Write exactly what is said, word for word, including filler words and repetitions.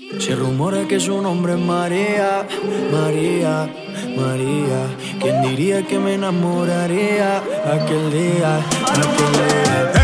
Se rumora que su nombre es María, María, María. ¿Quién diría que me enamoraría aquel día, aquel día?